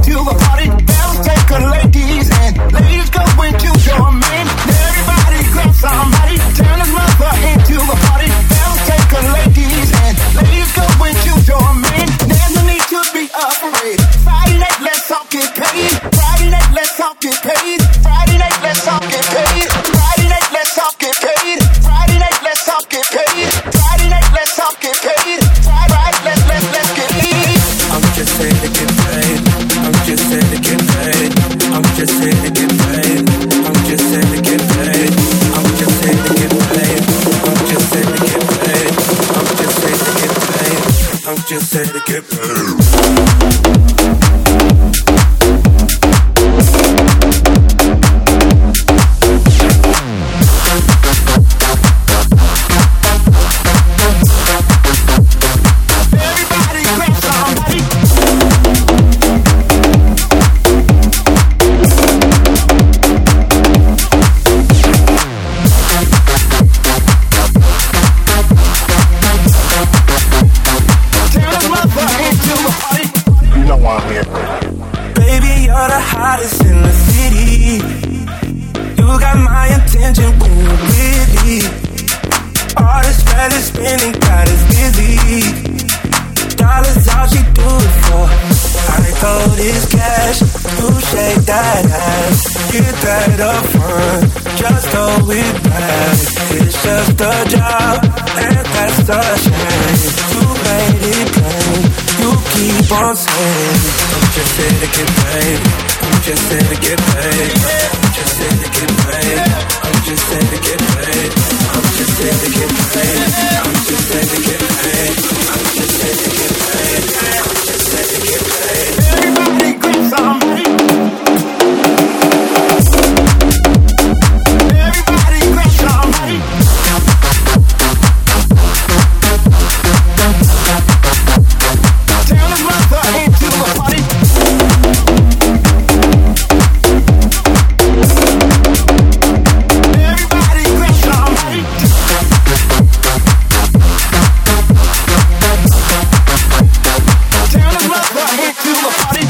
into a party. Girls take a ladies and ladies go into your man. Everybody grab somebody, turn his mother into a party. Girls take a ladies and ladies go into your man. There's no need to be afraid. Friday night, let's all get paid. Friday night, let's all get paid. Friday night, let's all get paid. Friday night, let's all get paid. Friday night, let's all get paid. Friday night, let's all get paid. Friday, let's get paid. I'm just here to get paid. I'm just here to get paid. I'm just here to get paid. I'm just here to get paid. I'm just here to get paid. I'm just here to get paid. I'm just here to get paid. I'm just here to get paid. Baby, you're the hottest in the city. You got my attention when you're with me. All this red is spinning, got us dizzy. Dollars all she do it for. I throw this cash, you shake that ass. Get that up front, just throw it back. It's just a job, and that's a shame. You made it plain, you keep on saying I'm just here to get paid. I'm just here to get paid. I'm just here to get paid. I'm just here to get paid. I'm just here to get paid. I'm just here to get paid. I'm just here to get paid. I'm just here to get paid. Everybody grab somebody. Everybody grab somebody. Turn his mother into a party. Everybody grab somebody. Turn his mother into a party.